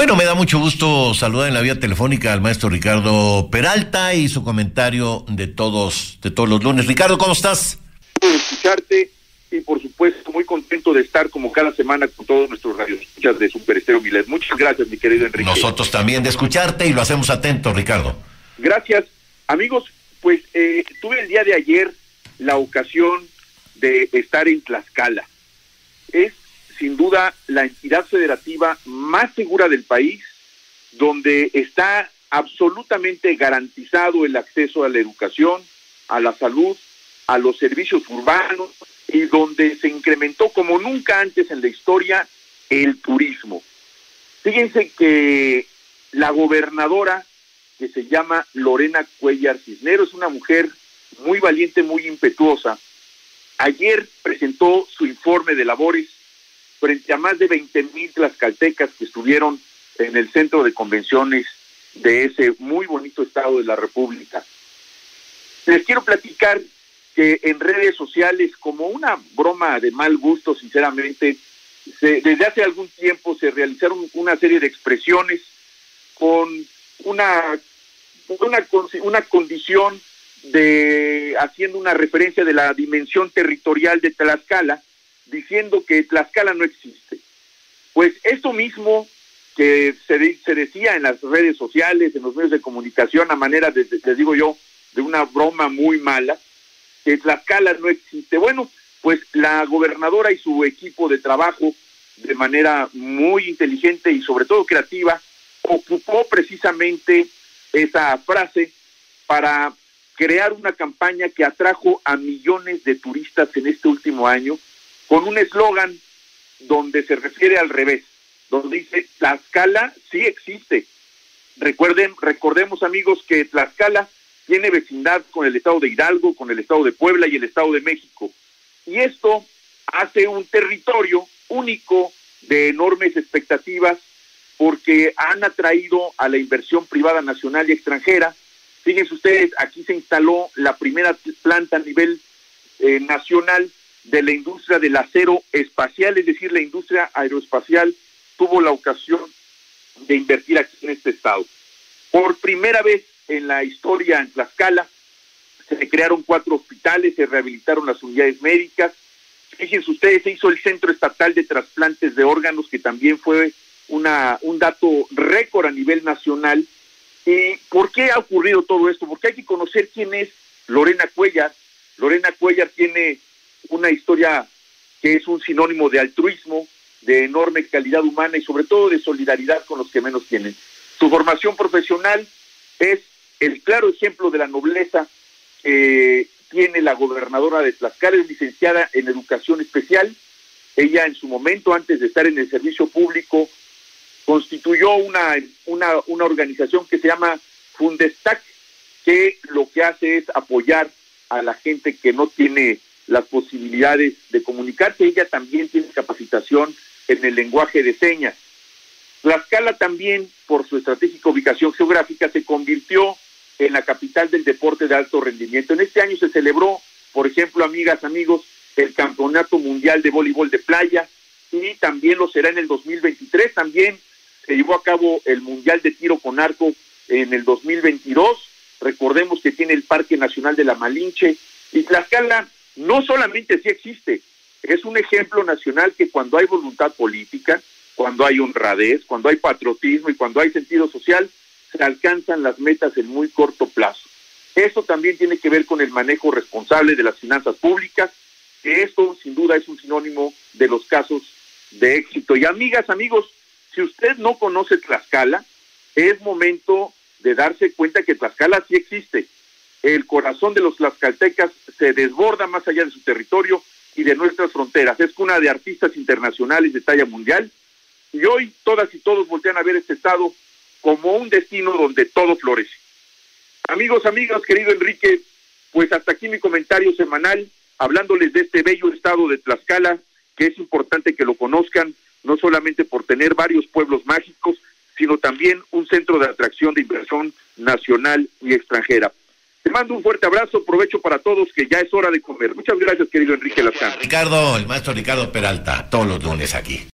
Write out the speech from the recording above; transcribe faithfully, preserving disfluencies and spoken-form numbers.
Bueno, me da mucho gusto saludar en la vía telefónica al maestro Ricardo Peralta y su comentario de todos, de todos los lunes. Ricardo, ¿cómo estás? Por escucharte y por supuesto muy contento de estar como cada semana con todos nuestros radioescuchas de Super Estéreo Milet. Muchas gracias, mi querido Enrique. Nosotros también de escucharte y lo hacemos atento, Ricardo. Gracias. Amigos, pues eh, tuve el día de ayer la ocasión de estar en Tlaxcala. Es sin duda la entidad federativa más segura del país, donde está absolutamente garantizado el acceso a la educación, a la salud, a los servicios urbanos, y donde se incrementó como nunca antes en la historia el turismo. Fíjense que la gobernadora, que se llama Lorena Cuéllar Cisneros, es una mujer muy valiente, muy impetuosa. Ayer presentó su informe de labores frente a más de veinte mil tlaxcaltecas que estuvieron en el centro de convenciones de ese muy bonito estado de la República. Les quiero platicar que en redes sociales, como una broma de mal gusto, sinceramente, se, desde hace algún tiempo se realizaron una serie de expresiones con una, una, una condición de, haciendo una referencia de la dimensión territorial de Tlaxcala, diciendo que Tlaxcala no existe. Pues esto mismo que se, de, se decía en las redes sociales, en los medios de comunicación, a manera de, de, les digo yo, de una broma muy mala, que Tlaxcala no existe. Bueno, pues la gobernadora y su equipo de trabajo, de manera muy inteligente y sobre todo creativa, ocupó precisamente esa frase para crear una campaña que atrajo a millones de turistas en este último año, con un eslogan donde se refiere al revés, donde dice, Tlaxcala sí existe. Recuerden, recordemos amigos que Tlaxcala tiene vecindad con el estado de Hidalgo, con el estado de Puebla y el estado de México. Y esto hace un territorio único de enormes expectativas porque han atraído a la inversión privada nacional y extranjera. Fíjense ustedes, aquí se instaló la primera planta a nivel eh, nacional de la industria del acero espacial, es decir, la industria aeroespacial tuvo la ocasión de invertir aquí en este estado. Por primera vez en la historia en Tlaxcala, se crearon cuatro hospitales, se rehabilitaron las unidades médicas. Fíjense ustedes, se hizo el Centro Estatal de Trasplantes de Órganos, que también fue una un dato récord a nivel nacional. ¿Y por qué ha ocurrido todo esto? Porque hay que conocer quién es Lorena Cuéllar. Lorena Cuéllar tiene una historia que es un sinónimo de altruismo, de enorme calidad humana y sobre todo de solidaridad con los que menos tienen. Su formación profesional es el claro ejemplo de la nobleza que tiene la gobernadora de Tlaxcala, es licenciada en educación especial. Ella en su momento, antes de estar en el servicio público, constituyó una, una, una organización que se llama Fundestac, que lo que hace es apoyar a la gente que no tiene las posibilidades de comunicarse. Ella también tiene capacitación en el lenguaje de señas. Tlaxcala también, por su estratégica ubicación geográfica, se convirtió en la capital del deporte de alto rendimiento. En este año se celebró, por ejemplo, amigas, amigos, el Campeonato Mundial de Voleibol de Playa, y también lo será en el dos mil veintitrés. También se llevó a cabo el Mundial de Tiro con Arco en el dos mil veintidós. Recordemos que tiene el Parque Nacional de la Malinche, y Tlaxcala no solamente sí existe, es un ejemplo nacional que cuando hay voluntad política, cuando hay honradez, cuando hay patriotismo y cuando hay sentido social, se alcanzan las metas en muy corto plazo. Esto también tiene que ver con el manejo responsable de las finanzas públicas, que esto sin duda es un sinónimo de los casos de éxito. Y amigas, amigos, si usted no conoce Tlaxcala, es momento de darse cuenta que Tlaxcala sí existe. El corazón de los tlaxcaltecas se desborda más allá de su territorio y de nuestras fronteras. Es cuna de artistas internacionales de talla mundial, y hoy todas y todos voltean a ver este estado como un destino donde todo florece. Amigos, amigas, querido Enrique, pues hasta aquí mi comentario semanal, hablándoles de este bello estado de Tlaxcala, que es importante que lo conozcan, no solamente por tener varios pueblos mágicos, sino también un centro de atracción de inversión nacional y extranjera. Te mando un fuerte abrazo, provecho para todos, que ya es hora de comer. Muchas gracias, querido Enrique Lascano. Ricardo, el maestro Ricardo Peralta, todos los lunes aquí.